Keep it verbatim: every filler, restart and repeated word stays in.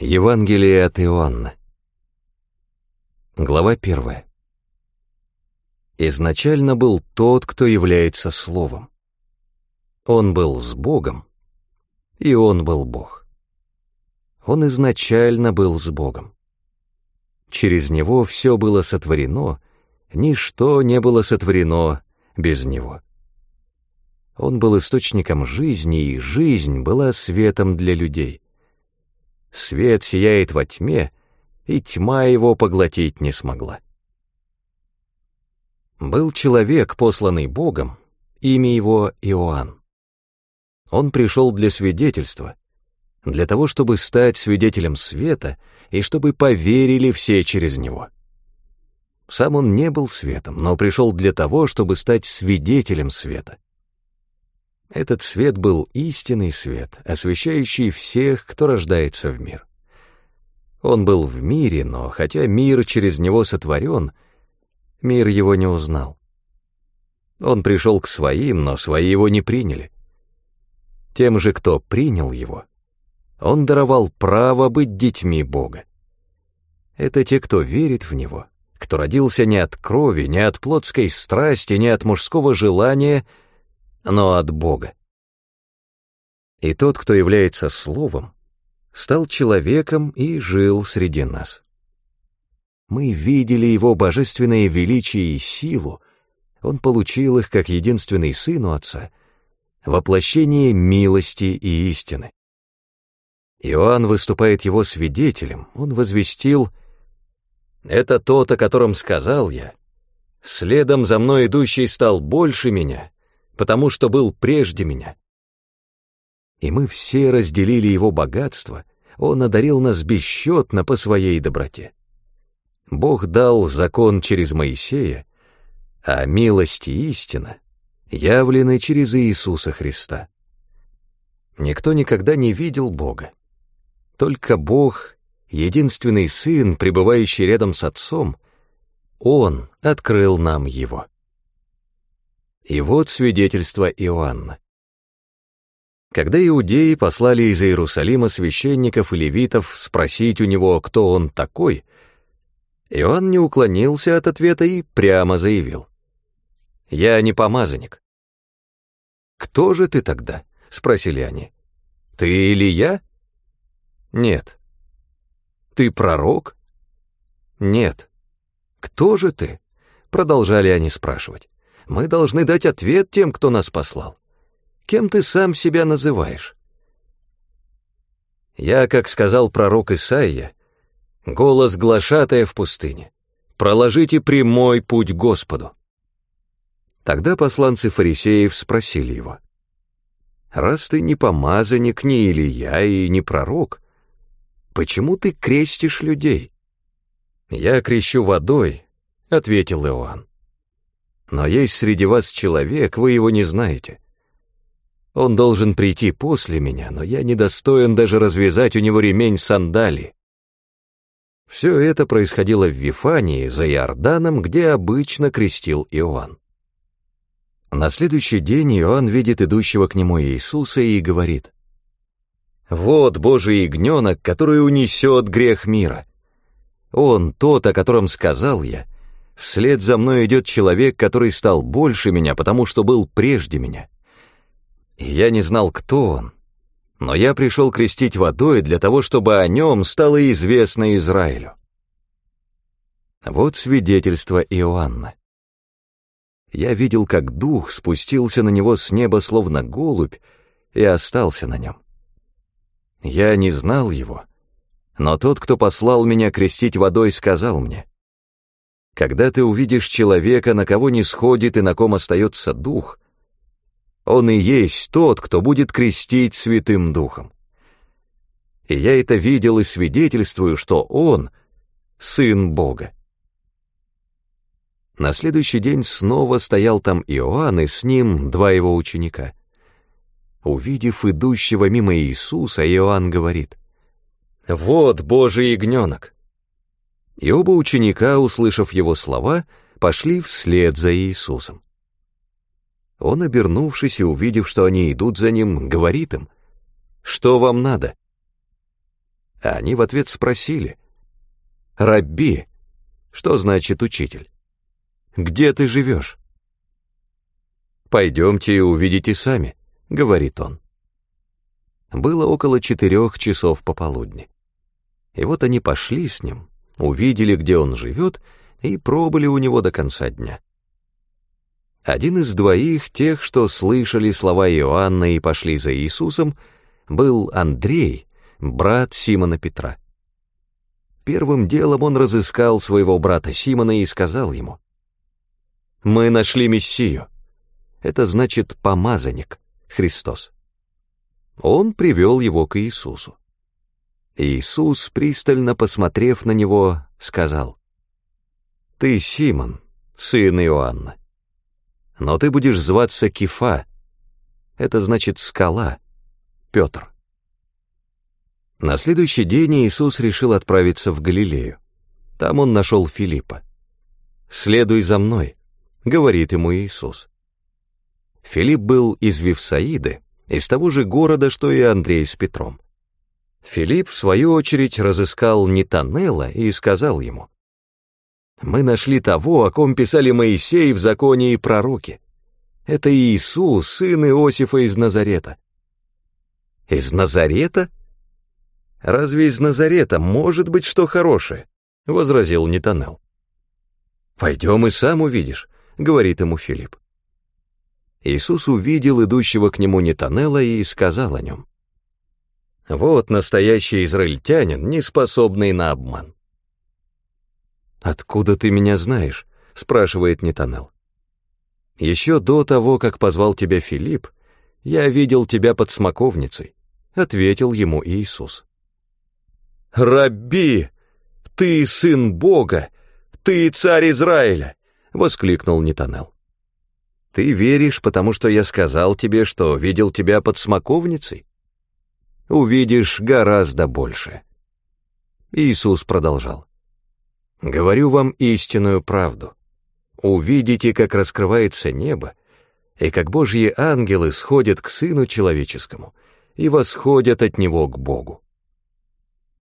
Евангелие от Иоанна. Глава первая. Изначально был тот, кто является Словом. Он был с Богом, и Он был Бог. Он изначально был с Богом. Через Него все было сотворено, ничто не было сотворено без Него. Он был источником жизни, и жизнь была светом для людей. Свет сияет во тьме, и тьма его поглотить не смогла. Был человек, посланный Богом, имя его Иоанн. Он пришел для свидетельства, для того, чтобы стать свидетелем света и чтобы поверили все через него. Сам он не был светом, но пришел для того, чтобы стать свидетелем света. Этот свет был истинный свет, освещающий всех, кто рождается в мир. Он был в мире, но хотя мир через него сотворен, мир его не узнал. Он пришел к своим, но свои его не приняли. Тем же, кто принял его, он даровал право быть детьми Бога. Это те, кто верит в него, кто родился не от крови, не от плотской страсти, не от мужского желания, но от Бога. И тот, кто является Словом, стал человеком и жил среди нас. Мы видели его божественное величие и силу, он получил их как единственный сын у Отца, воплощение милости и истины. Иоанн выступает его свидетелем, он возвестил: «Это тот, о котором сказал я, следом за мной идущий стал больше меня, потому что был прежде меня». И мы все разделили его богатство, он одарил нас бесчетно по своей доброте. Бог дал закон через Моисея, а милость и истина явлены через Иисуса Христа. Никто никогда не видел Бога. Только Бог, единственный Сын, пребывающий рядом с Отцом, Он открыл нам Его. И вот свидетельство Иоанна. Когда иудеи послали из Иерусалима священников и левитов спросить у него, кто он такой, Иоанн не уклонился от ответа и прямо заявил: «Я не помазанник». «Кто же ты тогда?» — спросили они. «Ты Илия?» «Нет». «Ты пророк?» «Нет». «Кто же ты?» — продолжали они спрашивать. «Мы должны дать ответ тем, кто нас послал. Кем ты сам себя называешь?» «Я, как сказал пророк Исаия, голос глашатая в пустыне: проложите прямой путь Господу». Тогда посланцы фарисеев спросили его: «Раз ты не помазанник, не Илия и не пророк, почему ты крестишь людей?» «Я крещу водой», — ответил Иоанн. «Но есть среди вас человек, вы его не знаете. Он должен прийти после меня, но я недостоин даже развязать у него ремень сандалии». Все это происходило в Вифании, за Иорданом, где обычно крестил Иоанн. На следующий день Иоанн видит идущего к нему Иисуса и говорит: «Вот Божий ягненок, который унесет грех мира. Он тот, о котором сказал я. Вслед за мной идет человек, который стал больше меня, потому что был прежде меня. И я не знал, кто он, но я пришел крестить водой для того, чтобы о нем стало известно Израилю». Вот свидетельство Иоанна. Я видел, как дух спустился на него с неба словно голубь и остался на нем. Я не знал его, но тот, кто послал меня крестить водой, сказал мне: «Когда ты увидишь человека, на кого не сходит и на ком остается дух, он и есть тот, кто будет крестить Святым Духом. И я это видел и свидетельствую, что он — Сын Бога». На следующий день снова стоял там Иоанн, и с ним два его ученика. Увидев идущего мимо Иисуса, Иоанн говорит: «Вот Божий ягненок». И оба ученика, услышав его слова, пошли вслед за Иисусом. Он, обернувшись и увидев, что они идут за ним, говорит им: «Что вам надо?» А они в ответ спросили: «Рабби», что значит учитель, где ты живешь? «Пойдемте и увидите сами», — говорит он. Было около четырех часов пополудни. И вот они пошли с ним, увидели, где он живет, и пробыли у него до конца дня. Один из двоих, тех, что слышали слова Иоанна и пошли за Иисусом, был Андрей, брат Симона Петра. Первым делом он разыскал своего брата Симона и сказал ему: «Мы нашли Мессию». Это значит помазанник, Христос. Он привел его к Иисусу. Иисус, пристально посмотрев на него, сказал: «Ты Симон, сын Иоанна, но ты будешь зваться Кифа, это значит скала, Петр». На следующий день Иисус решил отправиться в Галилею. Там он нашел Филиппа. «Следуй за мной», — говорит ему Иисус. Филипп был из Вифсаиды, из того же города, что и Андрей с Петром. Филипп, в свою очередь, разыскал Нетанела и сказал ему: «Мы нашли того, о ком писали Моисей в законе и пророки. Это Иисус, сын Иосифа из Назарета». «Из Назарета? Разве из Назарета может быть что хорошее?» — возразил Нетанел. «Пойдем и сам увидишь», — говорит ему Филипп. Иисус увидел идущего к нему Нетанела и сказал о нем: «Вот настоящий израильтянин, не способный на обман». «Откуда ты меня знаешь?» — спрашивает Нетанел. «Еще до того, как позвал тебя Филипп, я видел тебя под смоковницей», — ответил ему Иисус. «Рабби, ты сын Бога, ты царь Израиля!» — воскликнул Нетанел. «Ты веришь, потому что я сказал тебе, что видел тебя под смоковницей? Увидишь гораздо больше». Иисус продолжал: «Говорю вам истинную правду. Увидите, как раскрывается небо, и как Божьи ангелы сходят к Сыну Человеческому и восходят от Него к Богу».